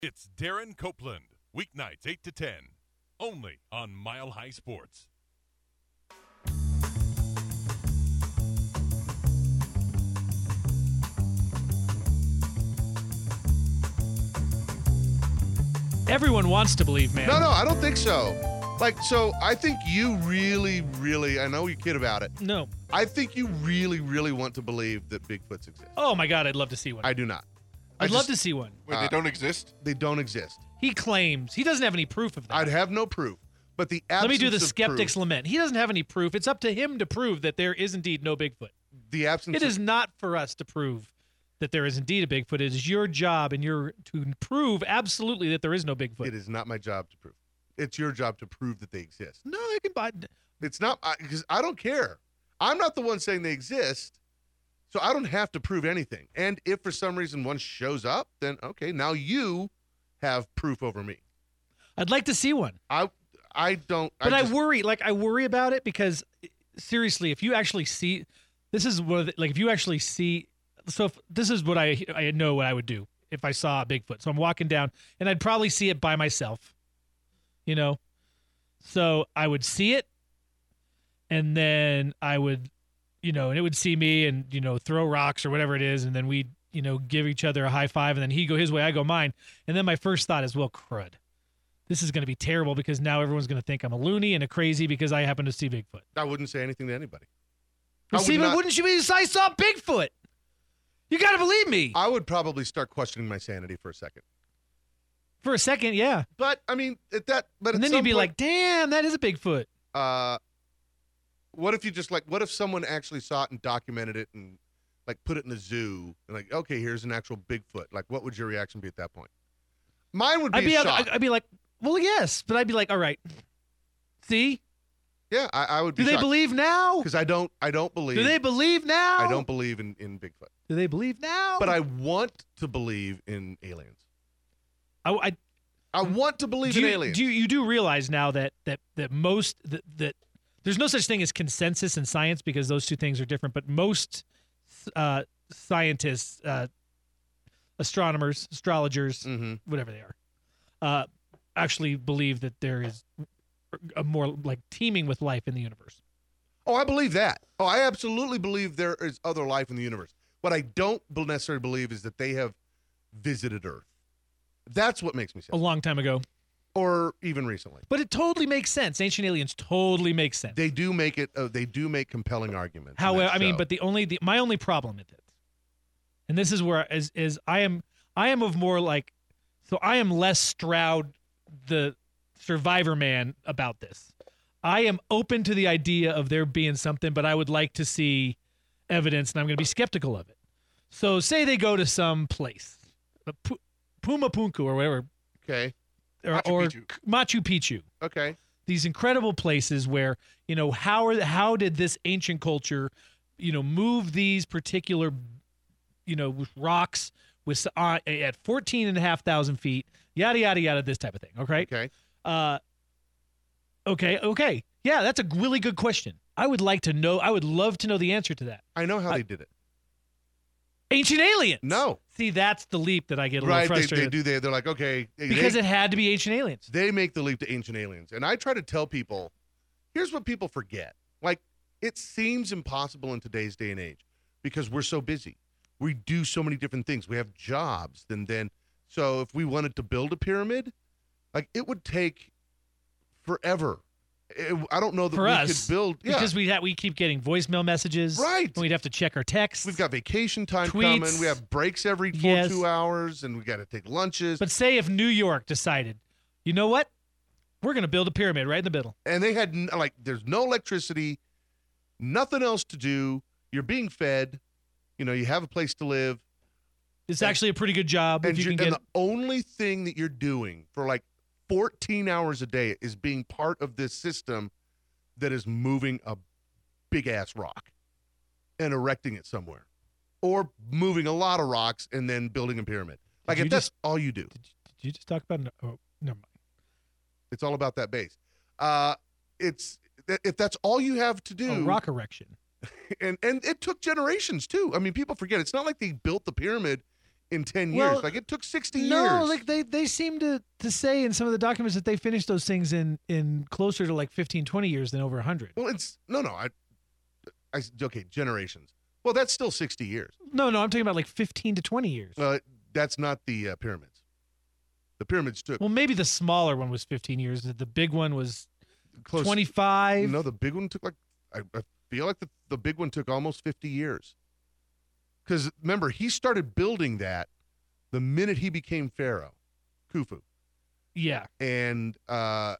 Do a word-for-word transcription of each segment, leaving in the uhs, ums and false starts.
It's Darren Copeland, weeknights eight to ten, only on Mile High Sports. Everyone wants to believe, man. No, no, I don't think so. Like, so I think you really, really, I know you kid about it. No. I think you really, really want to believe that Bigfoots exist. Oh, my God, I'd love to see one. I do not. I'd I love just- to see one. Wait, Uh, they don't exist? They don't exist. He claims. He doesn't have any proof of that. I'd have no proof. But the absence Let me do the of skeptic's proof, lament. He doesn't have any proof. It's up to him to prove that there is indeed no Bigfoot. the absence It of, is not for us to prove that there is indeed a Bigfoot. It is your job and your to prove absolutely that there is no Bigfoot. it is not my job to prove. It's your job to prove that they exist. No, I can buy. It's not, because I, I don't care. I'm not the one saying they exist, so I don't have to prove anything. And if for some reason one shows up, then okay, now you have proof over me. I'd like to see one. I I don't. But I, just- worry, like I worry about it because seriously, if you actually see, this is what like if you actually see. So if, this is what I I know what I would do if I saw a Bigfoot. So I'm walking down, and I'd probably see it by myself. You know, so I would see it, and then I would, you know, and it would see me, and you know, throw rocks or whatever it is, and then we'd you know give each other a high five, and then he'd go his way, I go mine, and then my first thought is, well, crud. This is going to be terrible because now everyone's going to think I'm a loony and a crazy because I happen to see Bigfoot. I wouldn't say anything to anybody. I Well, would see, but not- wouldn't you be? I saw Bigfoot. You got to believe me. I would probably start questioning my sanity for a second. For a second, yeah. But I mean, at that. But And at then you'd some be point, like, damn, that is a Bigfoot. uh, what if you just like? What if someone actually saw it and documented it and like put it in the zoo and like, okay, here's an actual Bigfoot. Like, what would your reaction be at that point? Mine would be I'd be, a I'd, shock. I'd be like, well, yes, but I'd be like, all right. See, yeah, I, I would be. do they believe now? Because I don't. I don't believe. Do they believe now? I don't believe in in Bigfoot. Do they believe now? But I want to believe in aliens. I, I I want to believe do in you, aliens. do you, you do realize now that that that most that, that there's no such thing as consensus in science because those two things are different. But most uh, scientists, uh, astronomers, astrologers, mm-hmm. whatever they are, uh, actually believe that there is a more like teeming with life in the universe. Oh, I believe that. Oh, I absolutely believe there is other life in the universe. What I don't be- necessarily believe is that they have visited Earth. That's what makes me A sad. long time ago, Or even recently. but it totally makes sense. Ancient aliens totally make sense. They do make it. Uh, they do make compelling arguments. in However, that I mean, show. but the only the, my only problem with it, and this is where is is I am I am of more like, so I am less Stroud, the Survivor man about this. I am open to the idea of there being something, but I would like to see evidence, and I'm going to be skeptical of it. So, say they go to some place, uh, Pu- Puma Punku or whatever, okay, or Machu or Picchu. Machu Picchu. okay, These incredible places where, you know, how are how did this ancient culture, you know, move these particular, you know, with rocks with uh, at fourteen and a half thousand feet, yada yada yada, this type of thing. Okay. okay. Uh, okay. Okay. Yeah, that's a really good question. I would like to know. I would love to know the answer to that. I know how I- they did it. Ancient aliens. No, See, that's the leap that I get a little right? They, frustrated they do. They they're like, okay, they, because they, it had to be ancient aliens. they make the leap to ancient aliens, and I try to tell people, here's what people forget. Like, it seems impossible in today's day and age because we're so busy. We do so many different things. We have jobs. And then, so if we wanted to build a pyramid, like it would take forever. It- I don't know that For we us, could build. Yeah, Because we ha- we keep getting voicemail messages. Right. And we'd have to check our texts. we've got vacation time Tweets. coming. We have breaks every four, Yes. two hours, and we got to take lunches. But say if New York decided, you know what? We're going to build a pyramid right in the middle. and they had n- like, there's no electricity, nothing else to do. You're being fed. You know, you have a place to live. It's And- actually a pretty good job And, if you you can and get. the only thing that you're doing for like fourteen hours a day is being part of this system that is moving a big ass rock and erecting it somewhere, or moving a lot of rocks and then building a pyramid. Like, you if that's just- all you do, Did you, did you just talk about? Oh, never mind. it's all about that base. Uh, it's if that's all you have to do. Oh, rock erection. and and it took generations too. I mean, people forget it's not like they built the pyramid in ten Well, years. Like it took sixty No, years. like they, they seem to, to say in some of the documents that they finished those things in, in closer to like fifteen, twenty years than over one hundred. well, it's no, no. I, I, okay, generations. Well, that's still sixty years. No, no, I'm talking about like fifteen to twenty years. Uh, that's not the uh, pyramids. The pyramids took Well, maybe the smaller one was fifteen years. The big one was close. twenty-five. No, the big one took like I, I feel like the, the big one took almost fifty years. Because remember, he started building that the minute he became pharaoh, Khufu, Yeah. and uh,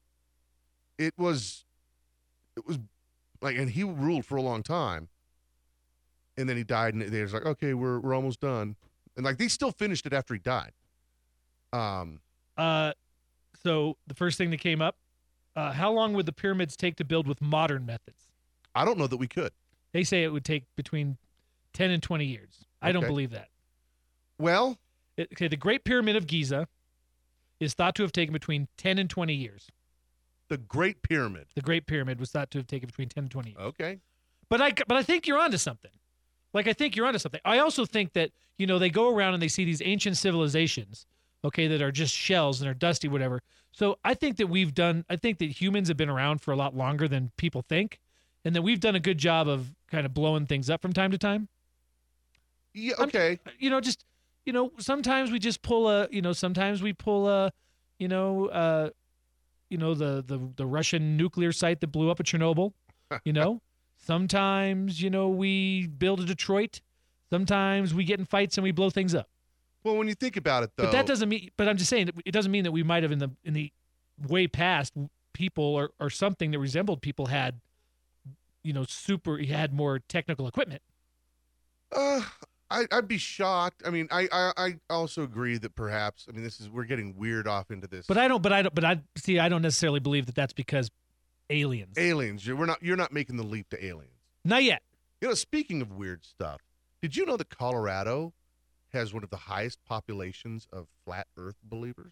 it was it was like, and he ruled for a long time, and then he died, and they was like, okay, we're we're almost done, and like they still finished it after he died. Um, Uh, so the first thing that came up, uh, how long would the pyramids take to build with modern methods? I don't know that we could. They say it would take between ten and twenty years. I don't Okay. believe that. Well, It, okay, the Great Pyramid of Giza is thought to have taken between ten and twenty years. the Great Pyramid. The Great Pyramid was thought to have taken between ten and twenty years. Okay. But I, but I think you're onto something. Like, I think you're onto something. I also think that, you know, they go around and they see these ancient civilizations, okay, that are just shells and are dusty, whatever. So I think that we've done, I think that humans have been around for a lot longer than people think, and that we've done a good job of kind of blowing things up from time to time. Yeah. I'm- Okay. You know, just, you know, sometimes we just pull a, you know, sometimes we pull a, you know, uh, you know, the, the, the Russian nuclear site that blew up at Chernobyl, you know, sometimes, you know, we build a Detroit. Sometimes we get in fights and we blow things up. Well, when you think about it, though, But that doesn't mean, but I'm just saying that it doesn't mean that we might have in the, in the way past people or, or something that resembled people had, you know, super, had more technical equipment. Uh, I, I'd be shocked. I mean, I, I, I also agree that perhaps. I mean, this is we're getting weird off into this. But I don't, but I don't, but I see, I don't necessarily believe that that's because aliens. aliens, you're, we're not. You're not making the leap to aliens. Not yet. You know, speaking of weird stuff, did you know that Colorado has one of the highest populations of flat Earth believers?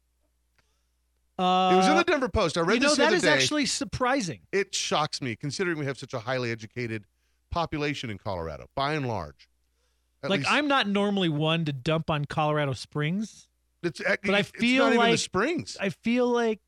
Uh, It was in the Denver Post. I read you know, this the that other is day. actually surprising. It shocks me, considering we have such a highly educated population in Colorado, by and large. At Like, least- I'm not normally one to dump on Colorado Springs. it's, but I it's feel not even the like- Springs. I feel like,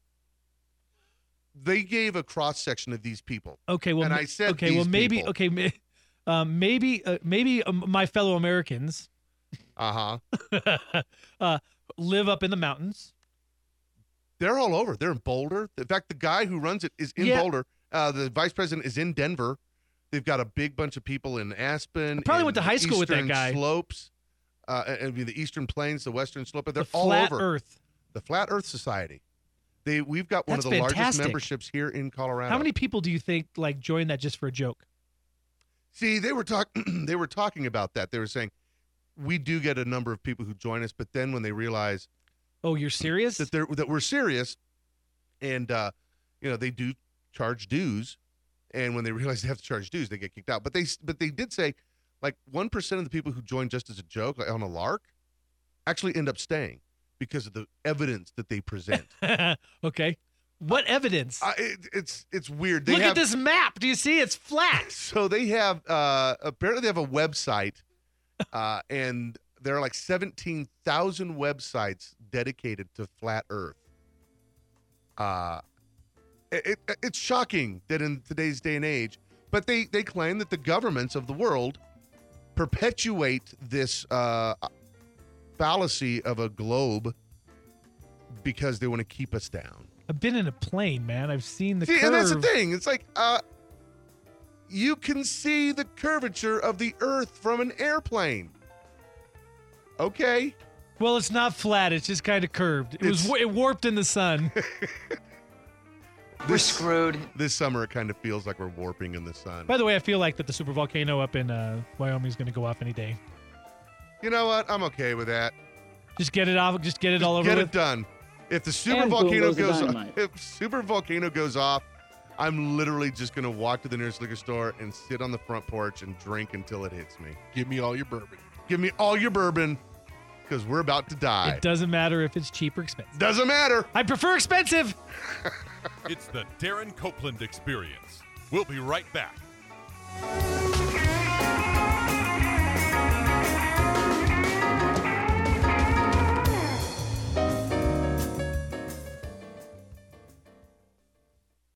They gave a cross section of these people. okay, well, And ma- I said okay, well, these maybe, people. okay, ma- um, maybe, uh, maybe um, my fellow Americans Uh huh. uh, live up in the mountains. They're all over. They're in Boulder. In fact, the guy who runs it is in Yeah. Boulder. Uh, the vice president is in Denver. They've got a big bunch of people in Aspen. I probably in went to the high school with that Eastern guy. Slopes. Uh, I mean, the Eastern Plains, the Western Slope. They're The all flat over. Earth. The Flat Earth Society. They we've got one That's of the largest fantastic. memberships here in Colorado. How many people do you think like join that just for a joke? See, they were talk they were talking about that. They were saying we do get a number of people who join us, but then when they realize Oh, you're serious? that they're that we're serious, and uh, you know they do charge dues, and when they realize they have to charge dues, they get kicked out. But they but they did say like one percent of the people who join just as a joke, like on a lark, actually end up staying because of the evidence that they present. Okay. What evidence? I, it, it's it's weird. They Look have, at this map. Do you see? It's flat. So they have uh, apparently they have a website, uh, and there are like seventeen thousand websites dedicated to flat Earth. Uh, it, it, it's shocking that in today's day and age, but they they claim that the governments of the world perpetuate this uh, fallacy of a globe because they want to keep us down. I've been in a plane, man. I've seen the See, curve. and that's the thing. It's like uh, you can see the curvature of the Earth from an airplane. Okay. Well, it's not flat. It's just kind of curved. It was It's- it warped in the sun. We're screwed. This summer, it kind of feels like we're warping in the sun. By the way, I feel like that the super volcano up in uh, Wyoming is going to go off any day. You know what? I'm okay with that. Just get it off. Just get it Just all over get with. it done. If the super And boom volcano goes the goes, dynamite. if super volcano goes off, I'm literally just gonna walk to the nearest liquor store and sit on the front porch and drink until it hits me. Give me all your bourbon. Give me all your bourbon, because we're about to die. It doesn't matter if it's cheap or expensive. Doesn't matter. I prefer expensive. It's the Darren Copeland Experience. We'll be right back.